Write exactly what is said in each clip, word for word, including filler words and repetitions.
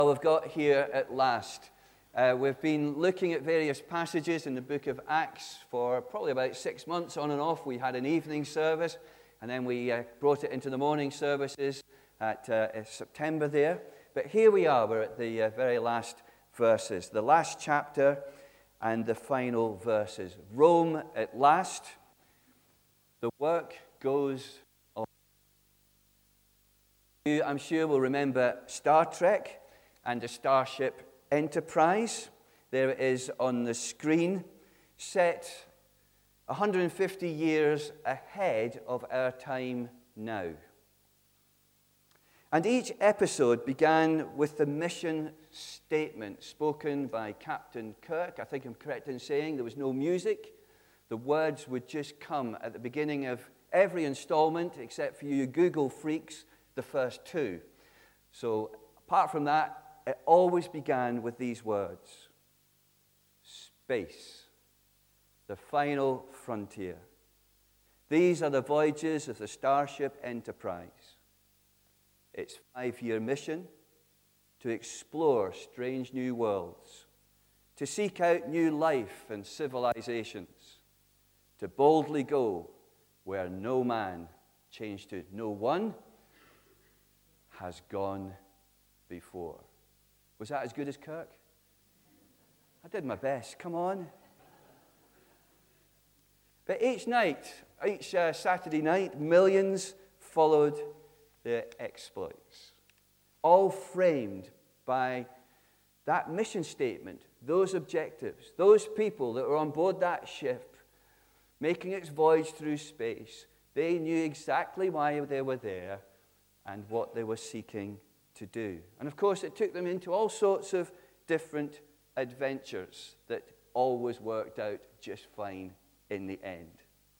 Well, we've got here at last. Uh, we've been looking at various passages in the book of Acts for probably about six months on and off. We had an evening service, and then we uh, brought it into the morning services at uh, September there. But here we are, we're at the uh, very last verses, the last chapter and the final verses. Rome at last, the work goes on. You, I'm sure, will remember Star Trek and the Starship Enterprise. There it is on the screen, set one hundred fifty years ahead of our time now. And each episode began with the mission statement spoken by Captain Kirk. I think I'm correct in saying there was no music. The words would just come at the beginning of every installment, except for you Google freaks, the first two. So apart from that, it always began with these words: space, the final frontier. These are the voyages of the Starship Enterprise. Its five-year mission: to explore strange new worlds, to seek out new life and civilizations, to boldly go where no man, changed to no one, has gone before. Was that as good as Kirk? I did my best. Come on. But each night, each uh, Saturday night, millions followed their exploits, all framed by that mission statement, those objectives, those people that were on board that ship, making its voyage through space. They knew exactly why they were there and what they were seeking to do. And of course, it took them into all sorts of different adventures that always worked out just fine in the end.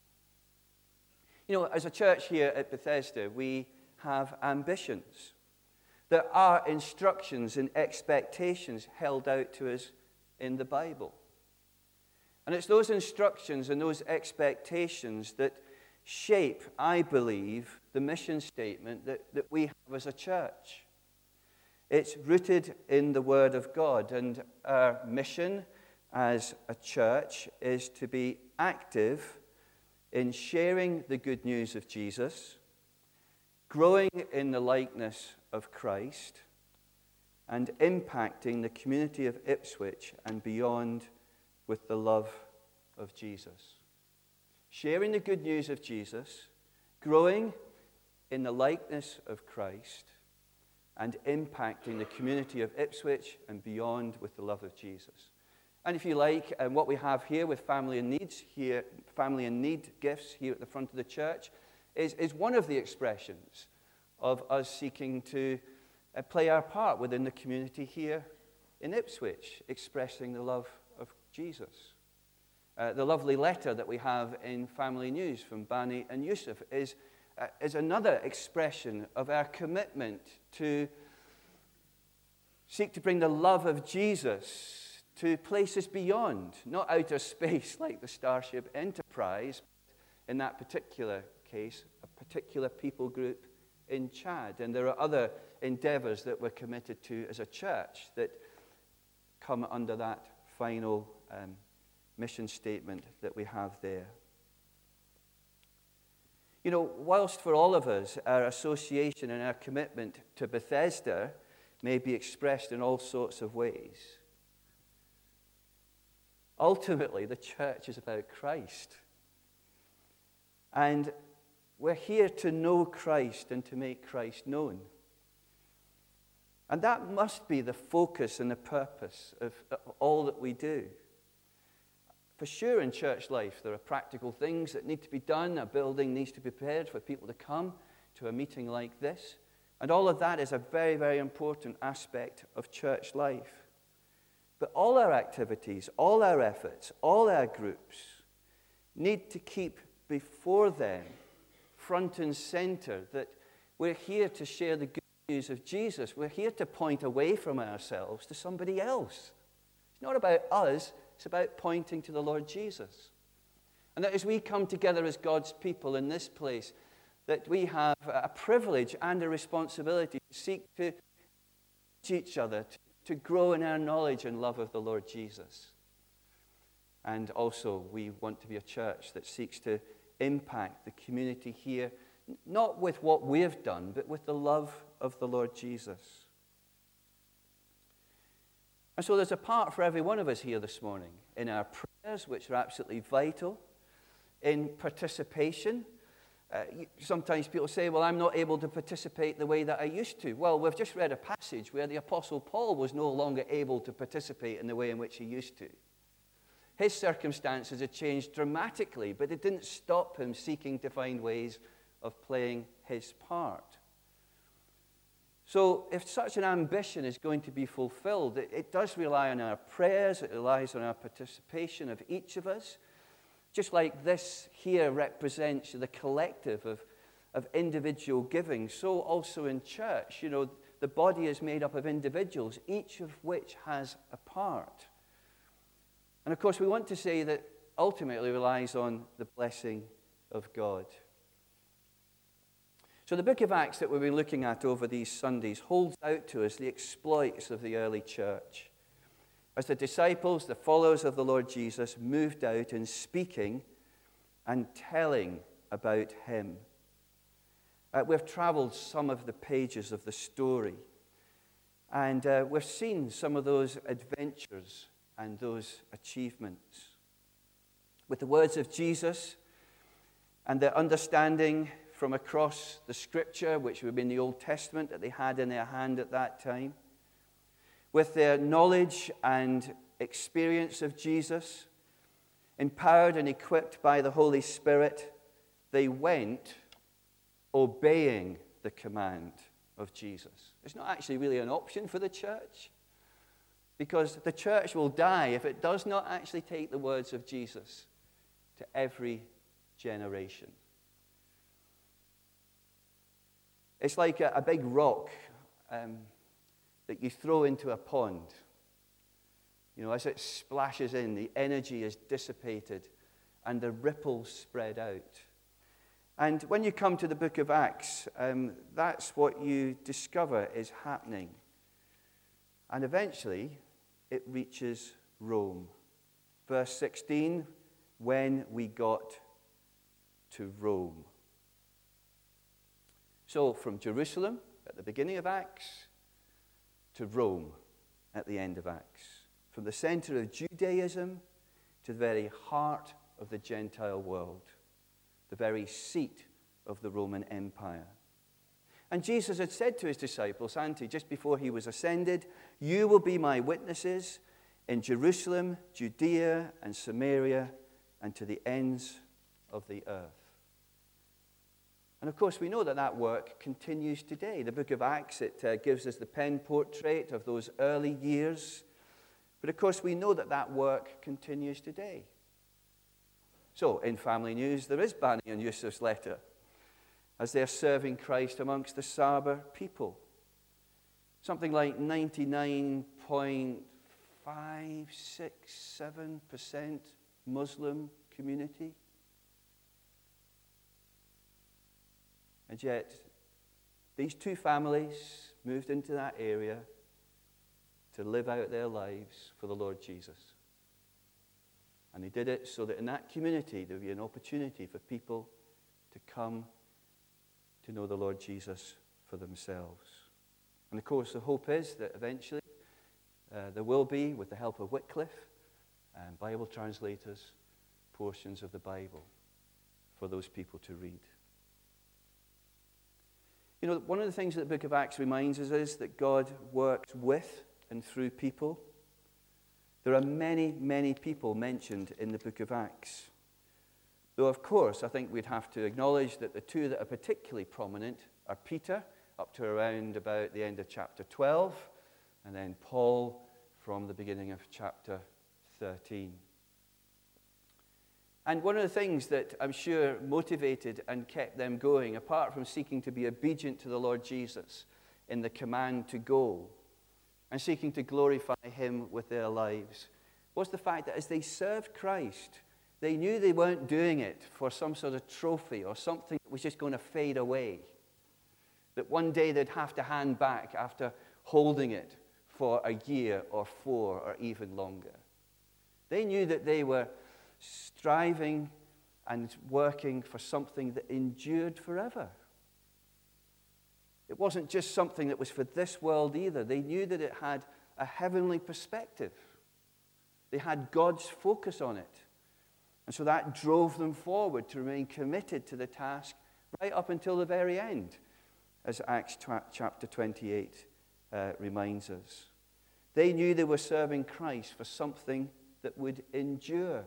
You know, as a church here at Bethesda, we have ambitions. There are instructions and expectations held out to us in the Bible. And it's those instructions and those expectations that shape, I believe, the mission statement that, that we have as a church. It's rooted in the Word of God, and our mission as a church is to be active in sharing the good news of Jesus, growing in the likeness of Christ, and impacting the community of Ipswich and beyond with the love of Jesus. Sharing the good news of Jesus, growing in the likeness of Christ, and impacting the community of Ipswich and beyond with the love of Jesus. And if you like, and what we have here with Family in Needs here, Family in Need gifts here at the front of the church, is, is one of the expressions of us seeking to uh, play our part within the community here in Ipswich, expressing the love of Jesus. Uh, the lovely letter that we have in Family News from Bani and Yusuf is, uh, is another expression of our commitment to seek to bring the love of Jesus to places beyond, not outer space like the Starship Enterprise, in that particular case, a particular people group in Chad. And there are other endeavors that we're committed to as a church that come under that final um, mission statement that we have there. You know, whilst for all of us, our association and our commitment to Bethesda may be expressed in all sorts of ways, ultimately the church is about Christ. And we're here to know Christ and to make Christ known. And that must be the focus and the purpose of all that we do. For sure, in church life, there are practical things that need to be done. A building needs to be prepared for people to come to a meeting like this. And all of that is a very, very important aspect of church life. But all our activities, all our efforts, all our groups need to keep before them front and center that we're here to share the good news of Jesus. We're here to point away from ourselves to somebody else. It's not about us. It's about pointing to the Lord Jesus. And that as we come together as God's people in this place, that we have a privilege and a responsibility to seek to each other to, to grow in our knowledge and love of the Lord Jesus. And also, we want to be a church that seeks to impact the community here, not with what we've done, but with the love of the Lord Jesus. And so there's a part for every one of us here this morning, in our prayers, which are absolutely vital, in participation. Uh, sometimes people say, well, I'm not able to participate the way that I used to. Well, we've just read a passage where the Apostle Paul was no longer able to participate in the way in which he used to. His circumstances had changed dramatically, but it didn't stop him seeking to find ways of playing his part. So if such an ambition is going to be fulfilled, it, it does rely on our prayers, it relies on our participation of each of us. Just like this here represents the collective of, of individual giving, so also in church, you know, the body is made up of individuals, each of which has a part. And of course, we want to say that ultimately relies on the blessing of God. So the book of Acts that we've been looking at over these Sundays holds out to us the exploits of the early church. As the disciples, the followers of the Lord Jesus, moved out in speaking and telling about him. Uh, we've traveled some of the pages of the story, and uh, we've seen some of those adventures and those achievements. With the words of Jesus and their understanding from across the scripture, which would have been the Old Testament that they had in their hand at that time, with their knowledge and experience of Jesus, empowered and equipped by the Holy Spirit, they went obeying the command of Jesus. It's not actually really an option for the church, because the church will die if it does not actually take the words of Jesus to every generation. It's like a, a big rock um, that you throw into a pond. You know, as it splashes in, the energy is dissipated and the ripples spread out. And when you come to the book of Acts, um, that's what you discover is happening. And eventually, it reaches Rome. Verse sixteen, when we got to Rome. So from Jerusalem at the beginning of Acts to Rome at the end of Acts. From the center of Judaism to the very heart of the Gentile world. The very seat of the Roman Empire. And Jesus had said to his disciples, hadn't he, just before he was ascended, you will be my witnesses in Jerusalem, Judea, and Samaria, and to the ends of the earth. And of course, we know that that work continues today. The book of Acts, it uh, gives us the pen portrait of those early years. But of course, we know that that work continues today. So, in family news, there is Bani and Yusuf's letter as they're serving Christ amongst the Saba people. Something like ninety-nine point five six seven percent Muslim community. And yet, these two families moved into that area to live out their lives for the Lord Jesus. And they did it so that in that community there would be an opportunity for people to come to know the Lord Jesus for themselves. And of course, the hope is that eventually uh, there will be, with the help of Wycliffe and Bible translators, portions of the Bible for those people to read. You know, one of the things that the book of Acts reminds us is that God works with and through people. There are many, many people mentioned in the book of Acts. Though, of course, I think we'd have to acknowledge that the two that are particularly prominent are Peter, up to around about the end of chapter twelve, and then Paul from the beginning of chapter thirteen. And one of the things that I'm sure motivated and kept them going, apart from seeking to be obedient to the Lord Jesus in the command to go, and seeking to glorify him with their lives, was the fact that as they served Christ, they knew they weren't doing it for some sort of trophy or something that was just going to fade away. That one day they'd have to hand back after holding it for a year or four or even longer. They knew that they were striving and working for something that endured forever. It wasn't just something that was for this world either. They knew that it had a heavenly perspective. They had God's focus on it. And so that drove them forward to remain committed to the task right up until the very end, as Acts chapter twenty-eight uh, reminds us. They knew they were serving Christ for something that would endure.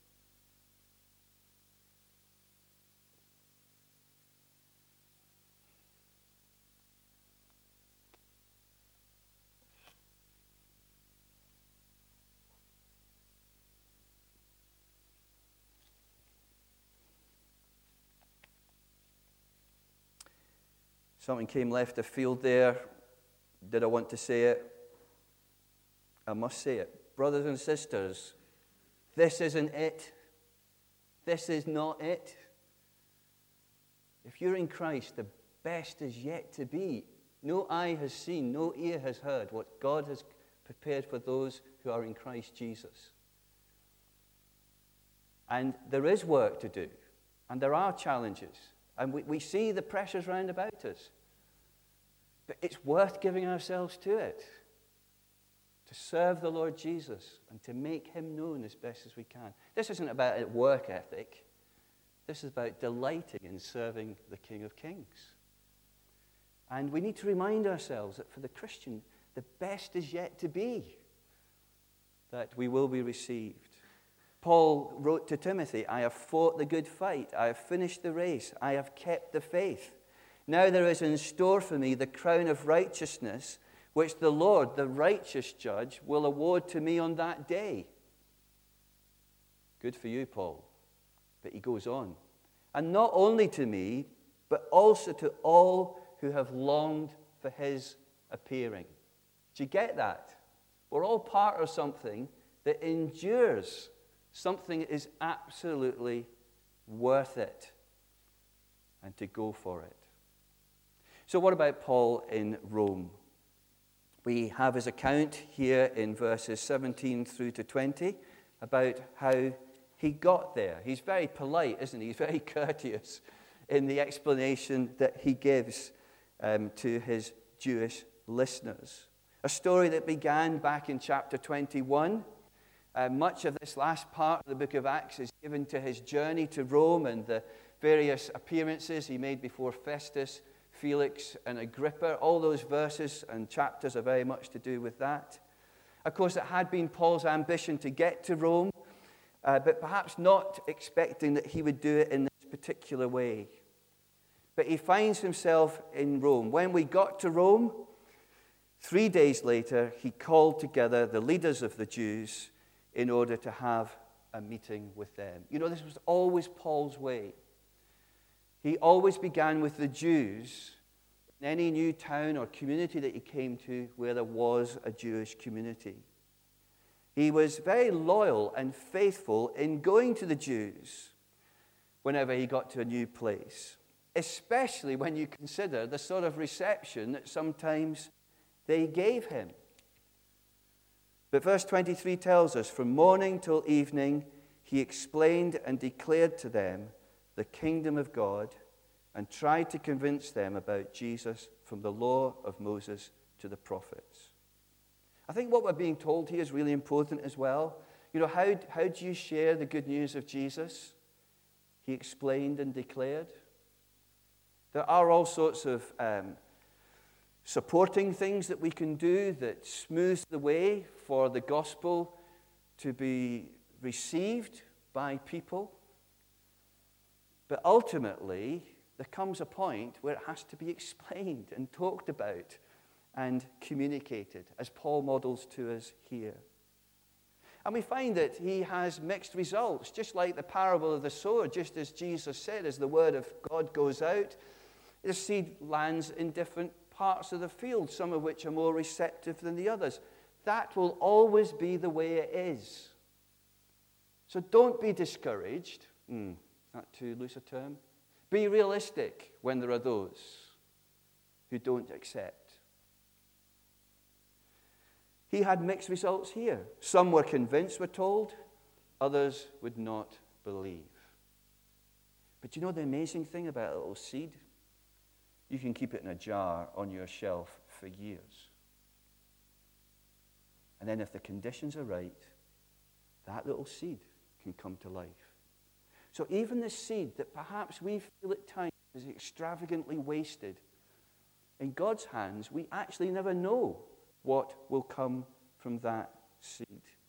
Something came left of field there. Did I want to say it? I must say it. Brothers and sisters, this isn't it. This is not it. If you're in Christ, the best is yet to be. No eye has seen, no ear has heard what God has prepared for those who are in Christ Jesus. And there is work to do, and there are challenges. And we, we see the pressures round about us. But it's worth giving ourselves to it. To serve the Lord Jesus and to make him known as best as we can. This isn't about a work ethic. This is about delighting in serving the King of Kings. And we need to remind ourselves that for the Christian, the best is yet to be. That we will be received. Paul wrote to Timothy, I have fought the good fight, I have finished the race, I have kept the faith. Now there is in store for me the crown of righteousness, which the Lord, the righteous judge, will award to me on that day. Good for you, Paul. But he goes on. And not only to me, but also to all who have longed for his appearing. Do you get that? We're all part of something that endures. Something is absolutely worth it, and to go for it. So what about Paul in Rome? We have his account here in verses seventeen through to twenty about how he got there. He's very polite, isn't he? He's very courteous in the explanation that he gives um, to his Jewish listeners. A story that began back in chapter twenty-one. Uh, much of this last part of the book of Acts is given to his journey to Rome and the various appearances he made before Festus, Felix, and Agrippa. All those verses and chapters are very much to do with that. Of course, it had been Paul's ambition to get to Rome, uh, but perhaps not expecting that he would do it in this particular way. But he finds himself in Rome. When we got to Rome, three days later, he called together the leaders of the Jews in order to have a meeting with them. You know, this was always Paul's way. He always began with the Jews in any new town or community that he came to where there was a Jewish community. He was very loyal and faithful in going to the Jews whenever he got to a new place, especially when you consider the sort of reception that sometimes they gave him. But verse twenty-three tells us, from morning till evening, he explained and declared to them the kingdom of God and tried to convince them about Jesus from the law of Moses to the prophets. I think what we're being told here is really important as well. You know, how, how do you share the good news of Jesus? He explained and declared. There are all sorts of um, supporting things that we can do that smooths the way for the gospel to be received by people. But ultimately, there comes a point where it has to be explained and talked about and communicated, as Paul models to us here. And we find that he has mixed results, just like the parable of the sower, just as Jesus said, as the word of God goes out, the seed lands in different parts of the field, some of which are more receptive than the others. That will always be the way it is. So don't be discouraged. Mm, not too loose a term. Be realistic when there are those who don't accept. He had mixed results here. Some were convinced, we're told. Others would not believe. But you know the amazing thing about a little seed? You can keep it in a jar on your shelf for years. And then if the conditions are right, that little seed can come to life. So even the seed that perhaps we feel at times is extravagantly wasted, in God's hands, we actually never know what will come from that seed.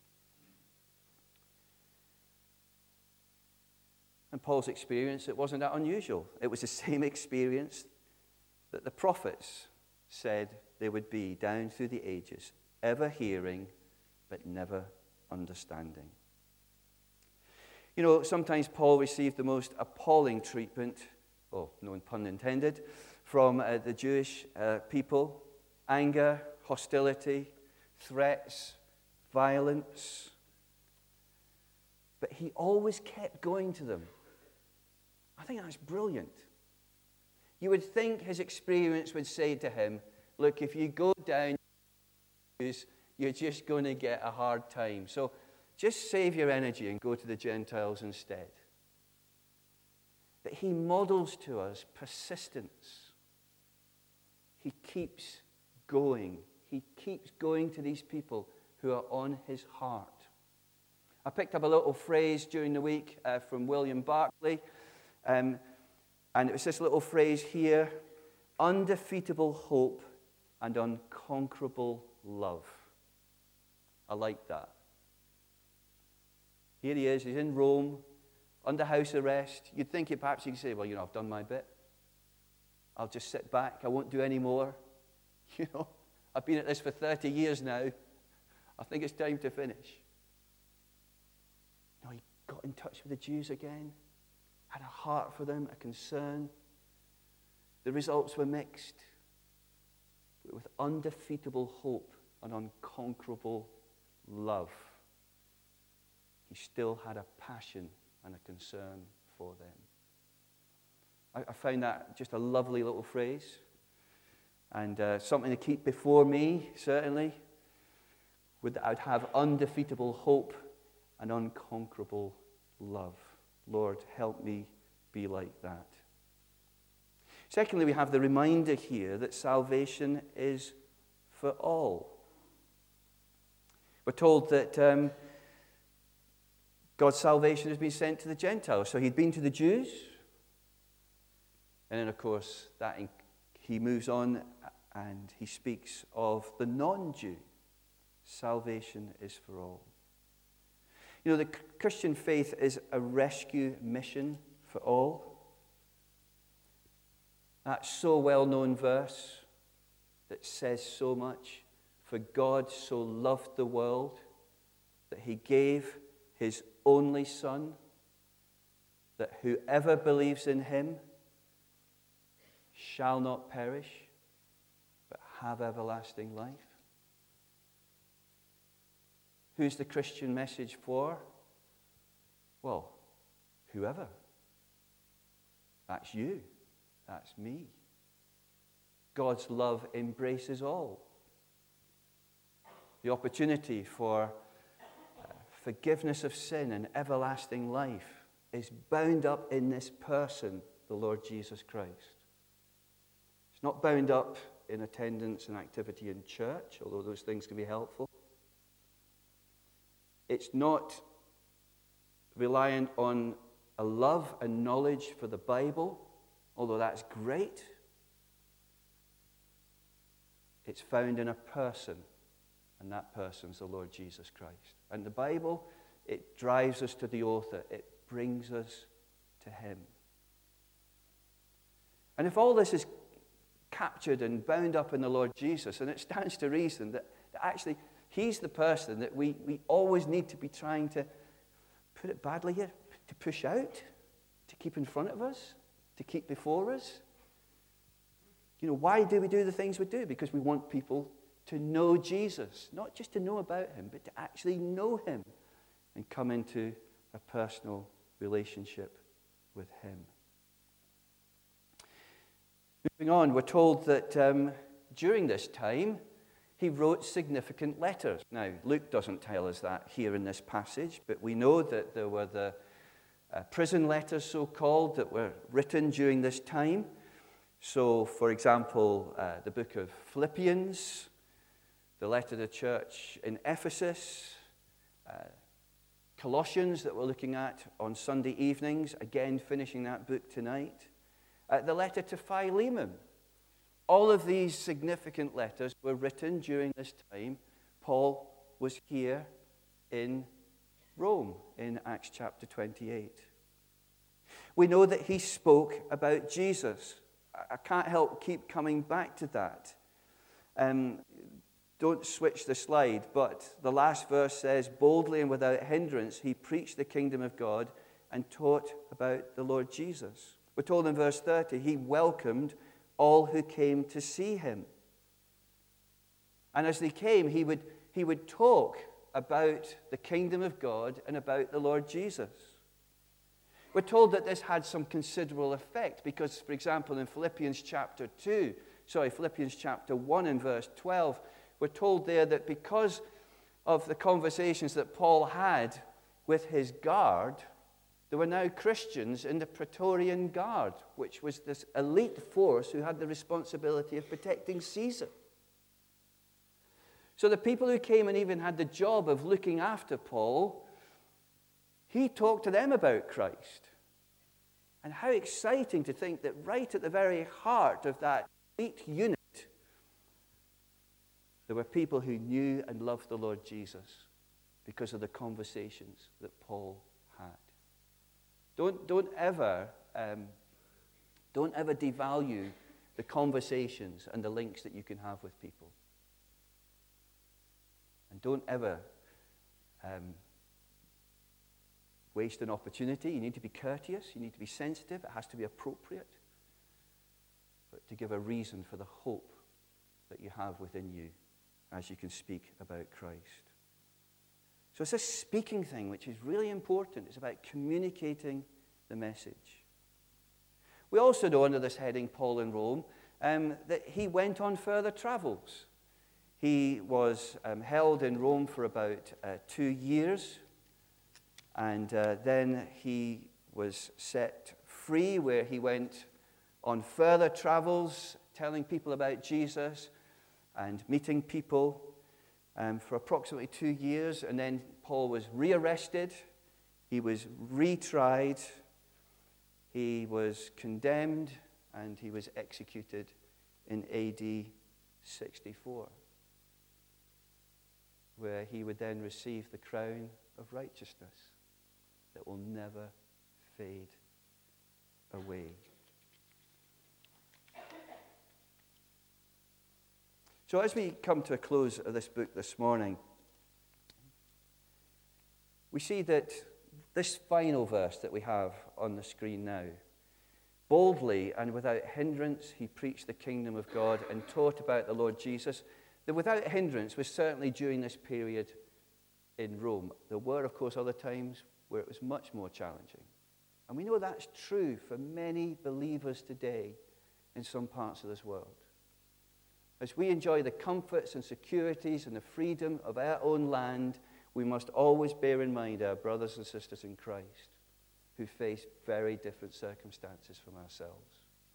And Paul's experience, it wasn't that unusual. It was the same experience that the prophets said there would be down through the ages, ever hearing but never understanding. You know, sometimes Paul received the most appalling treatment, oh, no pun intended, from uh, the Jewish uh, people. Anger, hostility, threats, violence. But he always kept going to them. I think that's brilliant. You would think his experience would say to him, look, if you go down, you're just going to get a hard time. So just save your energy and go to the Gentiles instead. But he models to us persistence. He keeps going. He keeps going to these people who are on his heart. I picked up a little phrase during the week uh, from William Barclay. Um, and it was this little phrase here, undefeatable hope and unconquerable love. I like that. Here he is, he's in Rome, under house arrest. You'd think it perhaps he could say, well, you know, I've done my bit. I'll just sit back, I won't do any more. You know, I've been at this for thirty years now. I think it's time to finish. No, he got in touch with the Jews again. Had a heart for them, a concern. The results were mixed, but with undefeatable hope and unconquerable love. He still had a passion and a concern for them. I, I found that just a lovely little phrase, and uh, something to keep before me, certainly, would that I'd have undefeatable hope and unconquerable love. Lord, help me be like that. Secondly, we have the reminder here that salvation is for all. We're told that um, God's salvation has been sent to the Gentiles. So he'd been to the Jews. And then, of course, that in, he moves on and he speaks of the non-Jew. Salvation is for all. You know, the Christian faith is a rescue mission for all. That so well-known verse that says so much. For God so loved the world that he gave his only Son, that whoever believes in him shall not perish, but have everlasting life. Who's the Christian message for? Well, whoever. That's you. That's me. God's love embraces all. The opportunity for uh, forgiveness of sin and everlasting life is bound up in this person, the Lord Jesus Christ. It's not bound up in attendance and activity in church, although those things can be helpful. It's not reliant on a love and knowledge for the Bible, although that's great. It's found in a person, and that person's the Lord Jesus Christ. And the Bible, it drives us to the author. It brings us to him. And if all this is captured and bound up in the Lord Jesus, and it stands to reason that, that actually he's the person that we, we always need to be trying to, put it badly here, to push out, to keep in front of us, to keep before us. You know, why do we do the things we do? Because we want people to know Jesus, not just to know about him, but to actually know him and come into a personal relationship with him. Moving on, we're told that um, during this time, he wrote significant letters. Now, Luke doesn't tell us that here in this passage, but we know that there were the uh, prison letters, so-called, that were written during this time. So, for example, uh, the book of Philippians, the letter to the church in Ephesus, uh, Colossians that we're looking at on Sunday evenings, again finishing that book tonight, uh, the letter to Philemon. All of these significant letters were written during this time Paul was here in Rome in Acts chapter twenty-eight. We know that he spoke about Jesus. I can't help keep coming back to that. Um, don't switch the slide, but the last verse says, boldly and without hindrance, he preached the kingdom of God and taught about the Lord Jesus. We're told in verse thirty, he welcomed all who came to see him. And as they came, he would, he would talk about the kingdom of God and about the Lord Jesus. We're told that this had some considerable effect because, for example, in Philippians chapter two, sorry, Philippians chapter one and verse twelve, we're told there that because of the conversations that Paul had with his guard, there were now Christians in the Praetorian Guard, which was this elite force who had the responsibility of protecting Caesar. So the people who came and even had the job of looking after Paul, he talked to them about Christ. And how exciting to think that right at the very heart of that elite unit, there were people who knew and loved the Lord Jesus because of the conversations that Paul had. Don't, don't ever, um, don't ever devalue the conversations and the links that you can have with people. And don't ever um, waste an opportunity. You need to be courteous. You need to be sensitive. It has to be appropriate. But to give a reason for the hope that you have within you as you can speak about Christ. So it's this speaking thing which is really important. It's about communicating the message. We also know under this heading, Paul in Rome, um, that he went on further travels. He was um, held in Rome for about uh, two years, and uh, then he was set free, where he went on further travels, telling people about Jesus and meeting people um, for approximately two years. And then Paul was rearrested. He was retried. He was condemned, and he was executed in A D sixty-four, where he would then receive the crown of righteousness that will never fade away. So as we come to a close of this book this morning, we see that this final verse that we have on the screen now, boldly and without hindrance, he preached the kingdom of God and taught about the Lord Jesus. The without hindrance was certainly during this period in Rome. There were, of course, other times where it was much more challenging. And we know that's true for many believers today in some parts of this world. As we enjoy the comforts and securities and the freedom of our own land, we must always bear in mind our brothers and sisters in Christ who face very different circumstances from ourselves.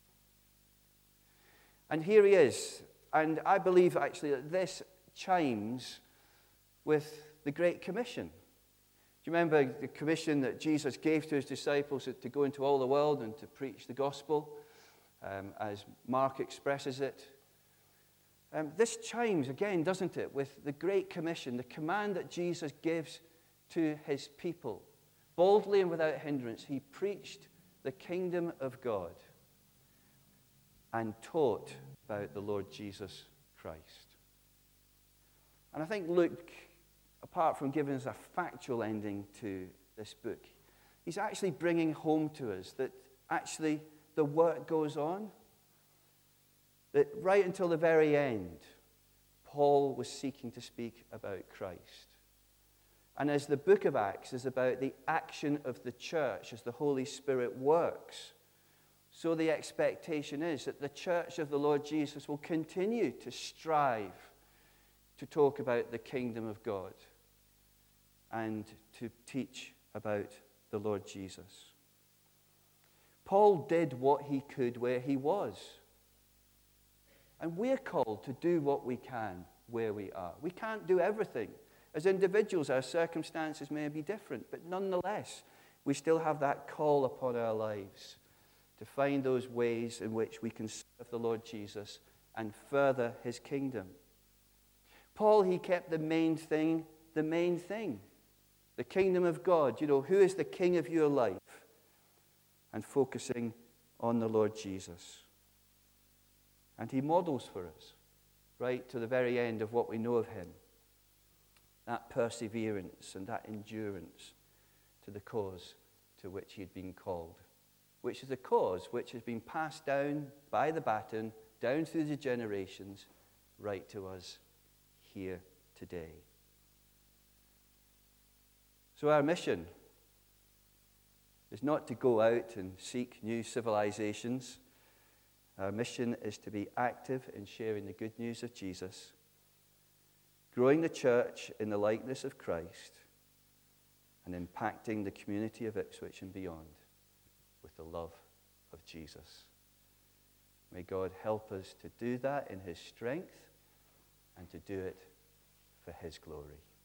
And here he is. And I believe actually that this chimes with the Great Commission. Do you remember the commission that Jesus gave to his disciples to go into all the world and to preach the gospel, um, as Mark expresses it? Um, this chimes again, doesn't it, with the Great Commission, the command that Jesus gives to his people. Boldly and without hindrance, he preached the kingdom of God and taught about the Lord Jesus Christ. And I think Luke, apart from giving us a factual ending to this book, he's actually bringing home to us that actually the work goes on. That right until the very end, Paul was seeking to speak about Christ. And as the book of Acts is about the action of the church as the Holy Spirit works, so the expectation is that the church of the Lord Jesus will continue to strive to talk about the kingdom of God and to teach about the Lord Jesus. Paul did what he could where he was. And we're called to do what we can where we are. We can't do everything. As individuals, our circumstances may be different, but nonetheless, we still have that call upon our lives to find those ways in which we can serve the Lord Jesus and further his kingdom. Paul, he kept the main thing the main thing. The kingdom of God. You know, who is the king of your life? And focusing on the Lord Jesus. And he models for us, right to the very end of what we know of him, that perseverance and that endurance to the cause to which he had been called, which is a cause which has been passed down by the baton, down through the generations, right to us here today. So our mission is not to go out and seek new civilizations. Our mission is to be active in sharing the good news of Jesus, growing the church in the likeness of Christ, and impacting the community of Ipswich and beyond with the love of Jesus. May God help us to do that in his strength and to do it for his glory.